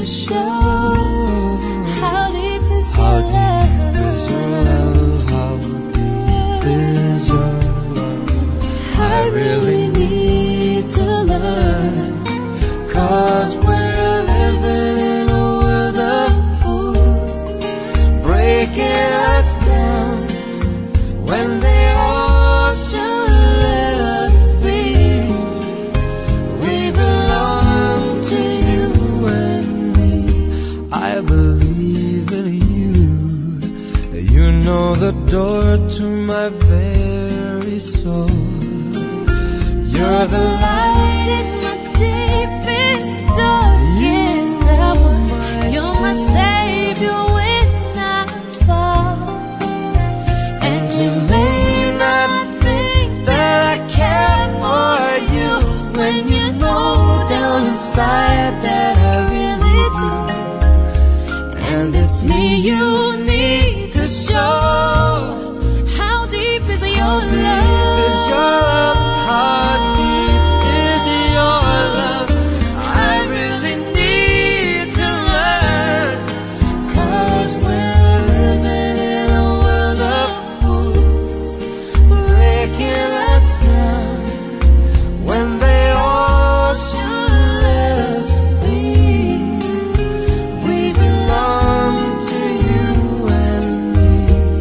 to show how deep is your love. How deep is your love? I really need to learn, 'cause we're living in a world of fools, breaking us down when they all should let us be. We belong to you and me. I believe in you, that you know the door to my very soul. You're the light in my deepest, darkest hour. You're my savior when I fall. And you may not think that I care for you, when you know down inside that I really do. And it's me you need to show. How deep is your love? Is your love? How deep is your love? I really need to learn, 'cause we're living in a world of fools, breaking us down when they all should let us be. We belong to you and me.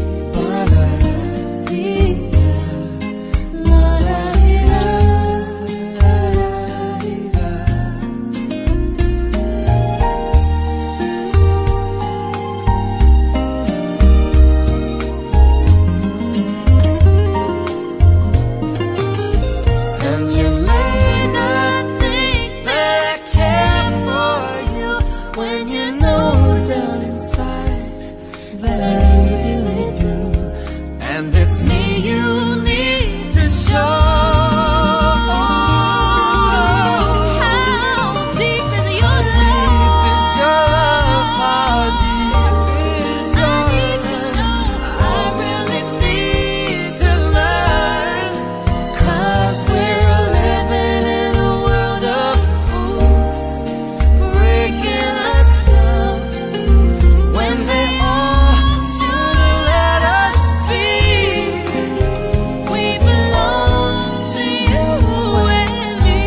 Ba-da-dee-da, la-da-dee-da, la-da-dee-da. And you may not think that I care for you, when you know down inside that I really do. And it's me you need to show. How deep is your love? Is your love? How deep is I your need to know. I really need to learn, 'cause we're living in a world of fools, breaking us down when they all should let us be. We belong to you and me.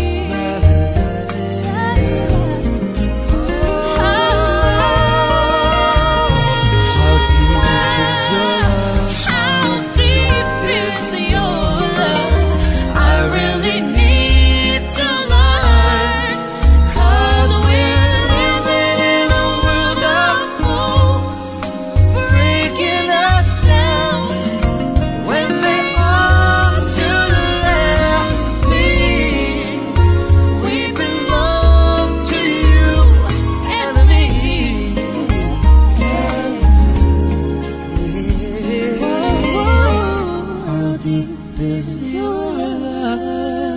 How deep is your love? I really need to learn, 'cause we're living in a world of fools, breaking us down when they all should let us be. We belong to you and me. How deep is your love?